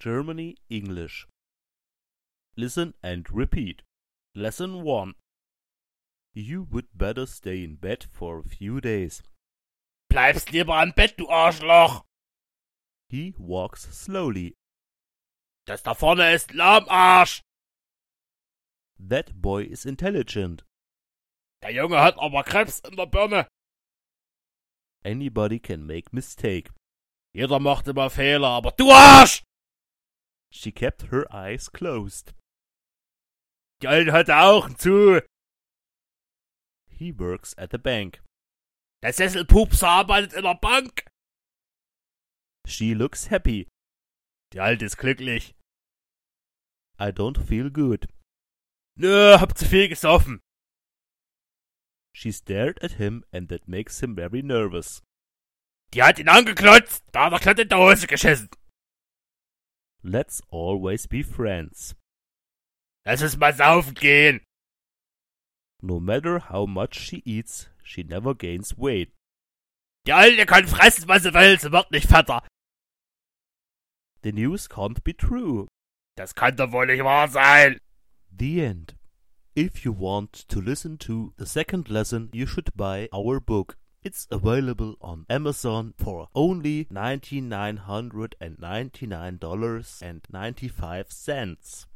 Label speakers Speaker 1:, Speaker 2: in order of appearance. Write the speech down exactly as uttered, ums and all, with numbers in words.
Speaker 1: Germany English. Listen and repeat. Lesson one. You would better stay in bed for a few days.
Speaker 2: Bleibst lieber am Bett, du Arschloch!
Speaker 1: He walks slowly.
Speaker 2: Das da vorne ist Lahmarsch!
Speaker 1: That boy is intelligent.
Speaker 2: Der Junge hat aber Krebs in der Birne.
Speaker 1: Anybody can make mistake.
Speaker 2: Jeder macht immer Fehler, aber du Arsch!
Speaker 1: She kept her eyes closed.
Speaker 2: Die Alte hatte Augen zu.
Speaker 1: He works at the bank.
Speaker 2: Der Sesselpupser arbeitet in der Bank.
Speaker 1: She looks happy.
Speaker 2: Die Alte ist glücklich.
Speaker 1: I don't feel good.
Speaker 2: Nö, hab zu viel gesoffen.
Speaker 1: She stared at him and that makes him very nervous.
Speaker 2: Die hat ihn angeklotzt, da hat er glatt in der Hose geschissen.
Speaker 1: Let's always be friends.
Speaker 2: Lass uns mal saufen gehen.
Speaker 1: No matter how much she eats, she never gains weight.
Speaker 2: Die Alte kann fressen, was sie will, sie wird nicht fetter.
Speaker 1: The news can't be true.
Speaker 2: Das kann doch wohl nicht wahr sein.
Speaker 1: The end. If you want to listen to the second lesson, you should buy our book. It's available on Amazon for only ninety-nine hundred ninety-nine dollars and ninety-five cents.